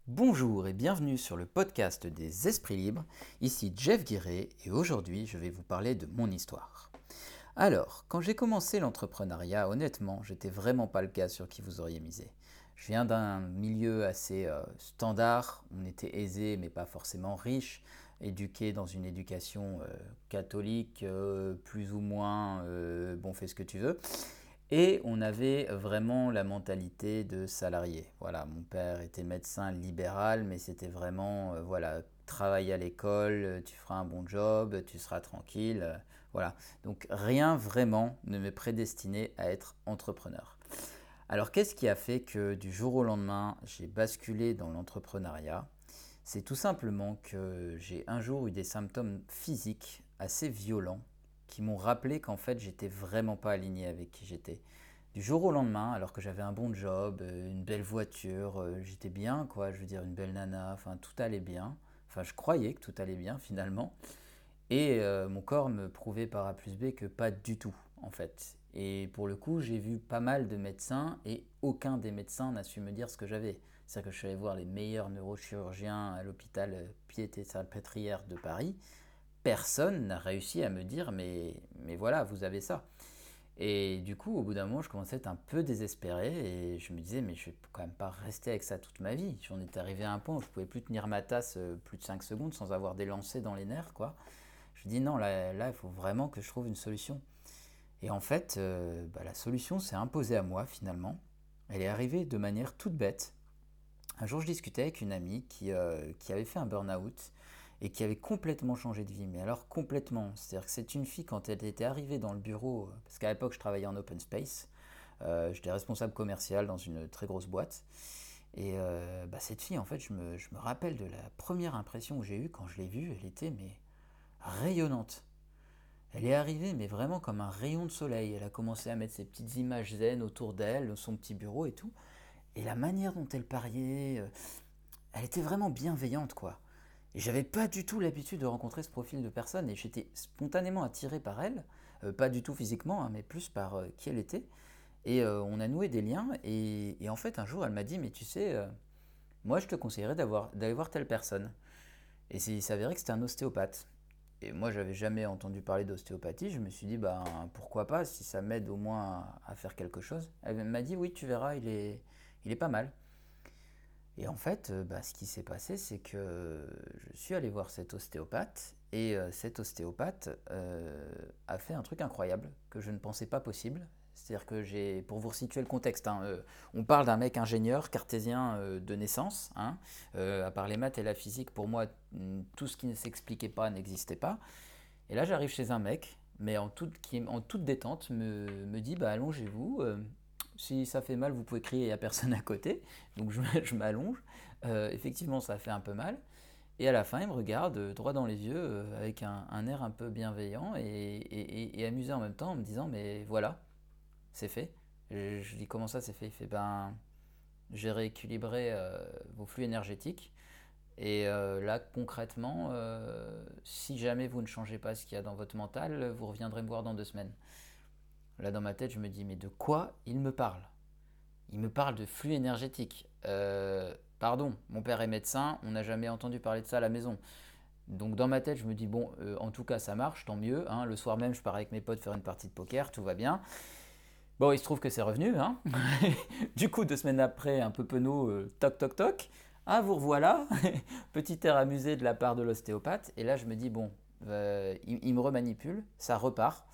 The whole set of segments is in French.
Bonjour et bienvenue sur le podcast des Esprits Libres, ici Jeff Guiré et aujourd'hui je vais vous parler de mon histoire. Alors, quand j'ai commencé l'entrepreneuriat, honnêtement, j'étais vraiment pas le gars sur qui vous auriez misé. Je viens d'un milieu assez standard, on était aisé mais pas forcément riche, éduqué dans une éducation catholique, plus ou moins bon fais ce que tu veux. Et on avait vraiment la mentalité de salarié. Voilà, mon père était médecin libéral, mais c'était vraiment, voilà, travaille à l'école, tu feras un bon job, tu seras tranquille, voilà. Donc rien vraiment ne me prédestinait à être entrepreneur. Alors qu'est-ce qui a fait que du jour au lendemain, j'ai basculé dans l'entrepreneuriat? C'est tout simplement que j'ai un jour eu des symptômes physiques assez violents qui m'ont rappelé qu'en fait j'étais vraiment pas aligné avec qui j'étais. Du jour au lendemain, alors que j'avais un bon job, une belle voiture, j'étais bien quoi, je veux dire une belle nana, enfin tout allait bien. Enfin je croyais que tout allait bien finalement. Et mon corps me prouvait par A plus B que pas du tout, en fait. Et pour le coup, j'ai vu pas mal de médecins et aucun des médecins n'a su me dire ce que j'avais. C'est-à-dire que je suis allé voir les meilleurs neurochirurgiens à l'hôpital Piété-Salpêtrière de Paris. Personne n'a réussi à me dire mais voilà, vous avez ça. Et du coup, au bout d'un moment, je commençais à être un peu désespéré et je me disais, mais je vais quand même pas rester avec ça toute ma vie. J'en étais arrivé à un point où je pouvais plus tenir ma tasse plus de 5 secondes sans avoir des lancers dans les nerfs, quoi. Je dis non, là, il faut vraiment que je trouve une solution. Et en fait, la solution s'est imposée à moi finalement. Elle est arrivée de manière toute bête. Un jour, je discutais avec une amie qui avait fait un burn-out et qui avait complètement changé de vie. Mais alors complètement. C'est-à-dire que c'est une fille, quand elle était arrivée dans le bureau, parce qu'à l'époque, je travaillais en open space, j'étais responsable commercial dans une très grosse boîte. Et cette fille, en fait, je me rappelle de la première impression que j'ai eue quand je l'ai vue. Elle était mais rayonnante. Elle est arrivée, mais vraiment comme un rayon de soleil. Elle a commencé à mettre ses petites images zen autour d'elle, son petit bureau et tout. Et la manière dont elle parlait, elle était vraiment bienveillante, quoi. Et j'avais pas du tout l'habitude de rencontrer ce profil de personne et j'étais spontanément attiré par elle, pas du tout physiquement, hein, mais plus par qui elle était. Et on a noué des liens et en fait un jour elle m'a dit mais tu sais, moi je te conseillerais d'aller voir telle personne. Et il s'avérait que c'était un ostéopathe. Et moi, j'avais jamais entendu parler d'ostéopathie. Je me suis dit, ben, pourquoi pas, si ça m'aide au moins à faire quelque chose. Elle m'a dit, oui, tu verras, il est pas mal. Et en fait, ce qui s'est passé, c'est que je suis allé voir cet ostéopathe. Et cet ostéopathe a fait un truc incroyable que je ne pensais pas possible. C'est-à-dire que pour vous resituer le contexte, hein, on parle d'un mec ingénieur cartésien de naissance. Hein, à part les maths et la physique, pour moi, tout ce qui ne s'expliquait pas n'existait pas. Et là, j'arrive chez un mec, mais qui, en toute détente, me dit bah, allongez-vous. Si ça fait mal, vous pouvez crier, il n'y a personne à côté. Donc je m'allonge. Effectivement, ça fait un peu mal. Et à la fin, il me regarde droit dans les yeux avec un air un peu bienveillant et amusé en même temps en me disant mais voilà, c'est fait. Je dis comment ça c'est fait? Il fait ben j'ai rééquilibré vos flux énergétiques. Et là, concrètement, si jamais vous ne changez pas ce qu'il y a dans votre mental, vous reviendrez me voir dans 2 semaines. Là, dans ma tête, je me dis, mais de quoi il me parle? Il me parle de flux énergétique. Pardon, mon père est médecin, on n'a jamais entendu parler de ça à la maison. Donc dans ma tête, je me dis, bon, en tout cas, ça marche, tant mieux. Hein. Le soir même, je pars avec mes potes faire une partie de poker, tout va bien. Bon, il se trouve que c'est revenu. Hein. Du coup, 2 semaines après, un peu penaud, toc toc toc. Ah, vous revoilà. Petit air amusé de la part de l'ostéopathe. Et là, je me dis, bon, il me remanipule, ça repart.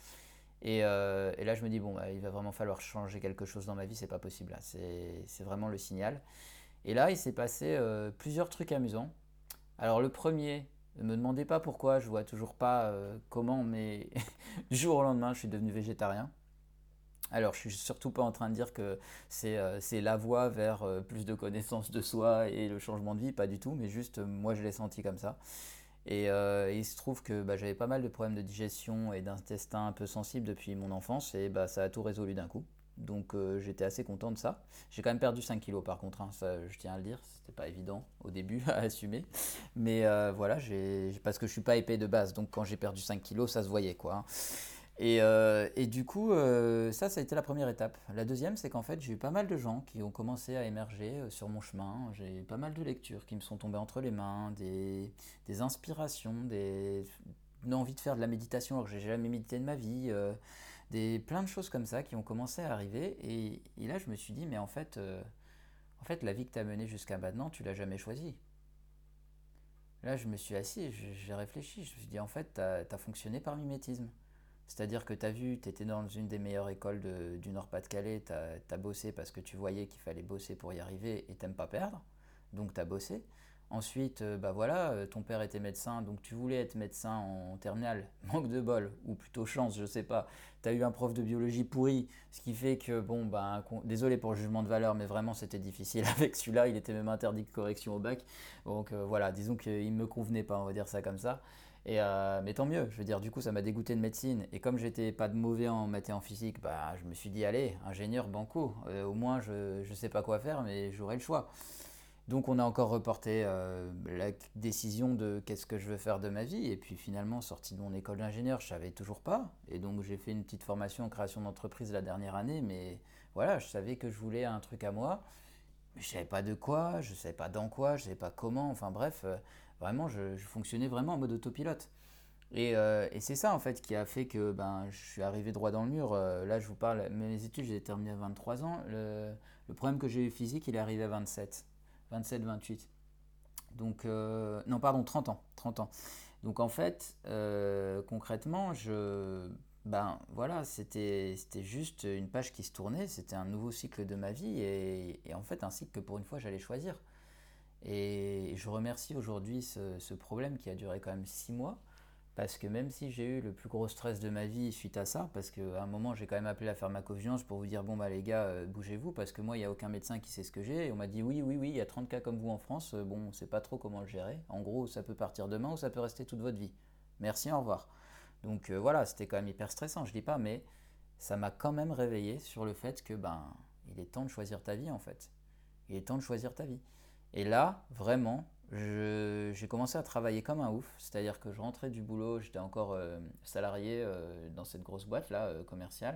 Et là, je me dis, bon, il va vraiment falloir changer quelque chose dans ma vie, c'est pas possible. Là. C'est vraiment le signal. Et là, il s'est passé plusieurs trucs amusants. Alors, le premier, ne me demandez pas pourquoi, je vois toujours pas comment, mais du jour au lendemain, je suis devenu végétarien. Alors, je suis surtout pas en train de dire que c'est la voie vers plus de connaissance de soi et le changement de vie, pas du tout, mais juste moi je l'ai senti comme ça. Et il se trouve que j'avais pas mal de problèmes de digestion et d'intestin un peu sensible depuis mon enfance et ça a tout résolu d'un coup. Donc j'étais assez content de ça. J'ai quand même perdu 5 kilos par contre, hein, ça je tiens à le dire, c'était pas évident au début à assumer. Mais voilà, parce que je suis pas épais de base, donc quand j'ai perdu 5 kilos, ça se voyait quoi. Hein. Et du coup, ça a été la première étape. La deuxième, c'est qu'en fait, j'ai eu pas mal de gens qui ont commencé à émerger sur mon chemin. J'ai eu pas mal de lectures qui me sont tombées entre les mains, des inspirations, une envie de faire de la méditation alors que j'ai jamais médité de ma vie, plein de choses comme ça qui ont commencé à arriver. Et là, je me suis dit, mais en fait, la vie que tu as menée jusqu'à maintenant, tu l'as jamais choisie. Là, je me suis assis, j'ai réfléchi, je me suis dit, en fait, tu as fonctionné par mimétisme. C'est-à-dire que tu as vu, tu étais dans une des meilleures écoles du Nord-Pas-de-Calais, tu as bossé parce que tu voyais qu'il fallait bosser pour y arriver et t'aimes pas perdre, donc tu as bossé. Ensuite, bah voilà, ton père était médecin, donc tu voulais être médecin en terminale, manque de bol, ou plutôt chance, je sais pas. Tu as eu un prof de biologie pourri, ce qui fait que, bon, bah, désolé pour le jugement de valeur, mais vraiment c'était difficile avec celui-là, il était même interdit de correction au bac. Donc voilà, disons qu'il me convenait pas, on va dire ça comme ça. Mais tant mieux, je veux dire, du coup ça m'a dégoûté de médecine. Et comme j'étais pas de mauvais en maths et en physique, bah, je me suis dit, allez, ingénieur banco, au moins je sais pas quoi faire, mais j'aurai le choix. Donc on a encore reporté la décision de qu'est-ce que je veux faire de ma vie. Et puis finalement, sorti de mon école d'ingénieur, je savais toujours pas. Et donc j'ai fait une petite formation en création d'entreprise la dernière année, mais voilà, je savais que je voulais un truc à moi. Mais je savais pas de quoi, je savais pas dans quoi, je savais pas comment, enfin bref, vraiment je fonctionnais vraiment en mode autopilote. Et c'est ça en fait qui a fait que ben, je suis arrivé droit dans le mur. Là je vous parle, mes études j'ai terminé à 23 ans. Le problème que j'ai eu physique il est arrivé à 27, 28. Donc, non pardon, 30 ans. 30 ans. Donc en fait, concrètement, ben voilà, c'était juste une page qui se tournait, c'était un nouveau cycle de ma vie et en fait un cycle que pour une fois j'allais choisir. Et je remercie aujourd'hui ce problème qui a duré quand même 6 mois, parce que même si j'ai eu le plus gros stress de ma vie suite à ça, parce qu'à un moment j'ai quand même appelé la pharmacovigilance pour vous dire bon bah les gars bougez-vous parce que moi il n'y a aucun médecin qui sait ce que j'ai, et on m'a dit oui oui oui il y a 30 cas comme vous en France, bon on ne sait pas trop comment le gérer, en gros ça peut partir demain ou ça peut rester toute votre vie. Merci, au revoir. Donc voilà, c'était quand même hyper stressant, je dis pas, mais ça m'a quand même réveillé sur le fait que ben il est temps de choisir ta vie en fait. Il est temps de choisir ta vie. Et là, vraiment, j'ai commencé à travailler comme un ouf. C'est-à-dire que je rentrais du boulot, j'étais encore salarié dans cette grosse boîte là, commerciale.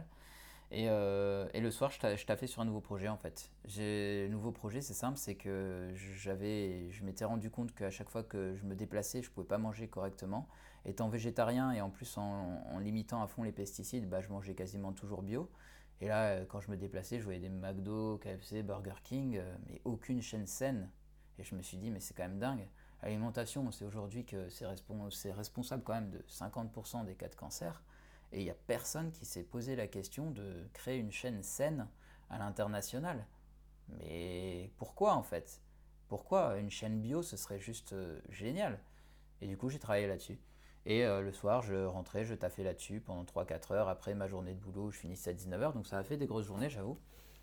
Et le soir, je taffais sur un nouveau projet en fait. Le nouveau projet, c'est simple, c'est que je m'étais rendu compte qu'à chaque fois que je me déplaçais, je ne pouvais pas manger correctement. Étant végétarien et en plus en limitant à fond les pesticides, bah, je mangeais quasiment toujours bio. Et là, quand je me déplaçais, je voyais des McDo, KFC, Burger King, mais aucune chaîne saine. Et je me suis dit, mais c'est quand même dingue. L'alimentation, c'est aujourd'hui que c'est responsable quand même de 50% des cas de cancer. Et il n'y a personne qui s'est posé la question de créer une chaîne saine à l'international. Mais pourquoi en fait? Pourquoi une chaîne bio, ce serait juste génial? Et du coup, j'ai travaillé là-dessus. Et le soir, je rentrais, je taffais là-dessus pendant 3 4 heures après ma journée de boulot où je finissais à 19 h. Donc ça a fait des grosses journées, j'avoue.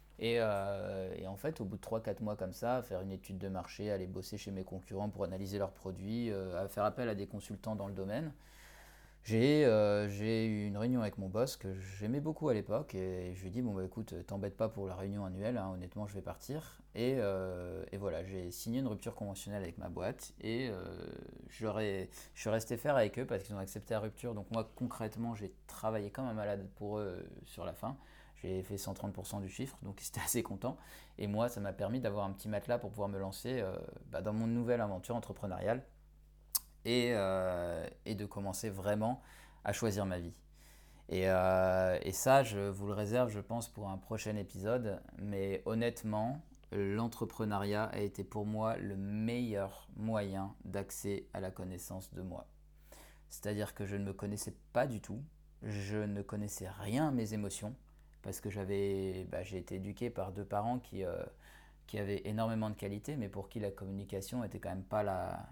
Et en fait, au bout de 3 4 mois comme ça, faire une étude de marché, aller bosser chez mes concurrents pour analyser leurs produits, à faire appel à des consultants dans le domaine, j'ai eu une réunion avec mon boss que j'aimais beaucoup à l'époque et je lui ai dit bon bah écoute t'embête pas pour la réunion annuelle, hein, honnêtement je vais partir et voilà j'ai signé une rupture conventionnelle avec ma boîte et je suis resté faire avec eux parce qu'ils ont accepté la rupture, donc moi concrètement j'ai travaillé comme un malade pour eux sur la fin. J'ai fait 130% du chiffre, donc ils étaient assez contents. Et moi, ça m'a permis d'avoir un petit matelas pour pouvoir me lancer dans mon nouvelle aventure entrepreneuriale et de commencer vraiment à choisir ma vie. Et ça, je vous le réserve, je pense, pour un prochain épisode. Mais honnêtement, l'entrepreneuriat a été pour moi le meilleur moyen d'accès à la connaissance de moi. C'est-à-dire que je ne me connaissais pas du tout, je ne connaissais rien à mes émotions, parce que j'ai été éduqué par deux parents qui avaient énormément de qualités, mais pour qui la communication était quand même pas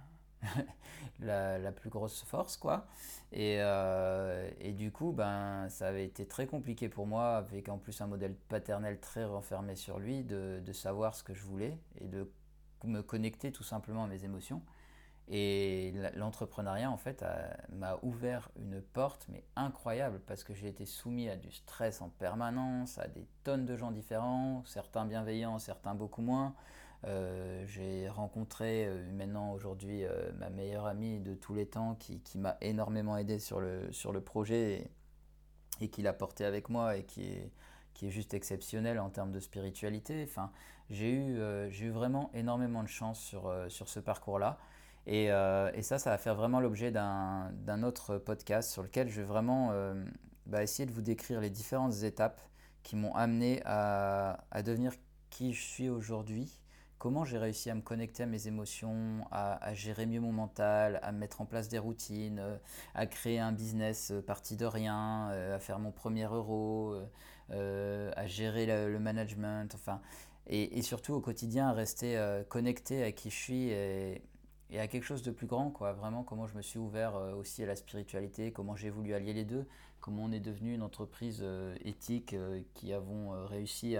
la plus grosse force, quoi. Et du coup, ben, ça avait été très compliqué pour moi, avec en plus un modèle paternel très renfermé sur lui, de savoir ce que je voulais et de me connecter tout simplement à mes émotions. Et l'entrepreneuriat, en fait, m'a ouvert une porte, mais incroyable, parce que j'ai été soumis à du stress en permanence, à des tonnes de gens différents, certains bienveillants, certains beaucoup moins. J'ai rencontré maintenant aujourd'hui ma meilleure amie de tous les temps qui m'a énormément aidé sur le projet et qu'il a porté avec moi et qui est juste exceptionnel en termes de spiritualité. Enfin, j'ai eu vraiment énormément de chance sur ce parcours-là. Et ça va faire vraiment l'objet d'un autre podcast sur lequel je vais vraiment essayer de vous décrire les différentes étapes qui m'ont amené à devenir qui je suis aujourd'hui, comment j'ai réussi à me connecter à mes émotions, à gérer mieux mon mental, à mettre en place des routines, à créer un business parti de rien, à faire mon premier euro, à gérer le management, enfin, et surtout au quotidien à rester connecté à qui je suis et à quelque chose de plus grand, quoi. Vraiment, comment je me suis ouvert aussi à la spiritualité, comment j'ai voulu allier les deux, comment on est devenu une entreprise éthique qui avons réussi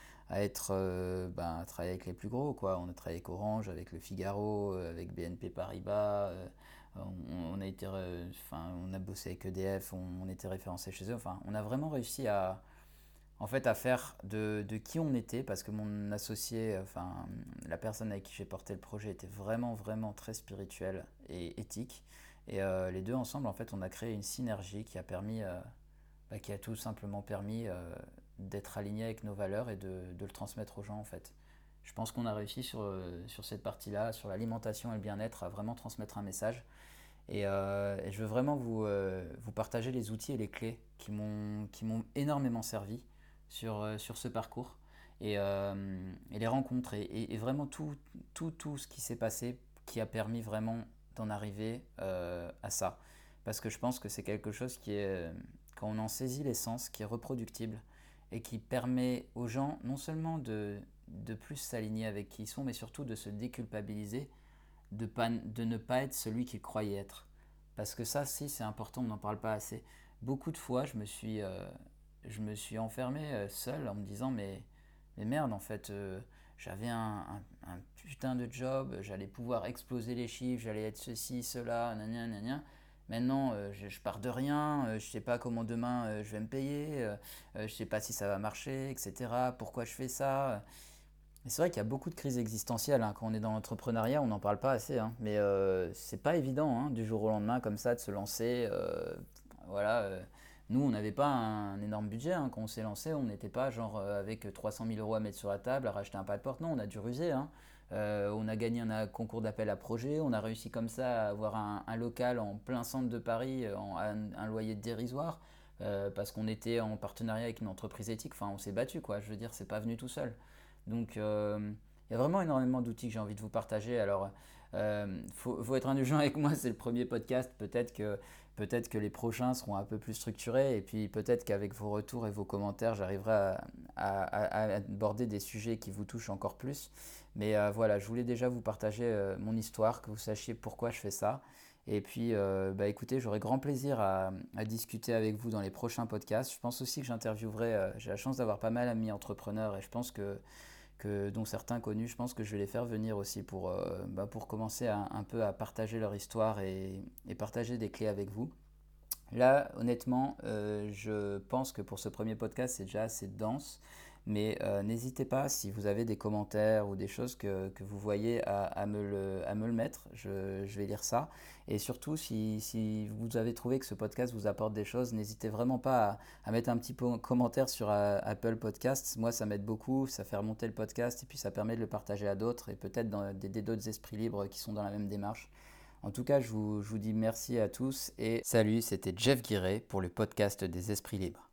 à travailler avec les plus gros, quoi. On a travaillé avec Orange, avec Le Figaro, avec BNP Paribas. On a bossé avec EDF, on était référencé chez eux. Enfin, on a vraiment réussi à faire de qui on était, parce que mon associé, enfin, la personne avec qui j'ai porté le projet était vraiment, vraiment très spirituelle et éthique. Et les deux ensemble, en fait, on a créé une synergie qui a tout simplement permis d'être aligné avec nos valeurs et de le transmettre aux gens, en fait. Je pense qu'on a réussi sur cette partie-là, sur l'alimentation et le bien-être, à vraiment transmettre un message. Et je veux vraiment vous partager les outils et les clés qui m'ont énormément servi sur ce parcours et les rencontres et vraiment tout ce qui s'est passé qui a permis vraiment d'en arriver à ça. Parce que je pense que c'est quelque chose qui est, quand on en saisit l'essence, qui est reproductible et qui permet aux gens non seulement de plus s'aligner avec qui ils sont, mais surtout de se déculpabiliser de ne pas être celui qu'ils croyaient être. Parce que ça, si, c'est important, on n'en parle pas assez. Beaucoup de fois, je me suis enfermé seul en me disant, mais merde, en fait, j'avais un putain de job, j'allais pouvoir exploser les chiffres, j'allais être ceci, cela, gna gna gna. Maintenant, je pars de rien, je sais pas comment demain je vais me payer, je sais pas si ça va marcher, etc. Pourquoi je fais ça? Et c'est vrai qu'il y a beaucoup de crises existentielles, hein. Quand on est dans l'entrepreneuriat, on n'en parle pas assez, hein. Mais c'est pas évident, hein, du jour au lendemain comme ça de se lancer. Voilà. Nous, on n'avait pas un énorme budget, hein. Quand on s'est lancé, on n'était pas genre avec 300 000 euros à mettre sur la table, à racheter un pas de porte. Non, on a dû ruser, hein. On a gagné un concours d'appel à projet. On a réussi comme ça à avoir un local en plein centre de Paris, à un loyer dérisoire. Parce qu'on était en partenariat avec une entreprise éthique. Enfin, on s'est battu, quoi. Je veux dire, c'est pas venu tout seul. Donc il y a vraiment énormément d'outils que j'ai envie de vous partager. Alors faut être indulgent avec moi, c'est le premier podcast. Peut-être que les prochains seront un peu plus structurés. Et puis peut-être qu'avec vos retours et vos commentaires, j'arriverai à aborder des sujets qui vous touchent encore plus. Mais voilà, je voulais déjà vous partager mon histoire, que vous sachiez pourquoi je fais ça. Et puis, écoutez, j'aurai grand plaisir à discuter avec vous dans les prochains podcasts. Je pense aussi que j'interviewerai, j'ai la chance d'avoir pas mal d'amis entrepreneurs et je pense dont certains connus, je pense que je vais les faire venir aussi pour commencer un peu à partager leur histoire et partager des clés avec vous. Là, honnêtement, je pense que pour ce premier podcast, c'est déjà assez dense. Mais n'hésitez pas, si vous avez des commentaires ou des choses que vous voyez, à me le mettre. Je vais lire ça. Et surtout, si vous avez trouvé que ce podcast vous apporte des choses, n'hésitez vraiment pas à mettre un petit commentaire sur Apple Podcasts. Moi, ça m'aide beaucoup. Ça fait remonter le podcast et puis ça permet de le partager à d'autres et peut-être d'aider d'autres esprits libres qui sont dans la même démarche. En tout cas, je vous dis merci à tous et salut, c'était Jeff Guiret pour le podcast des Esprits Libres.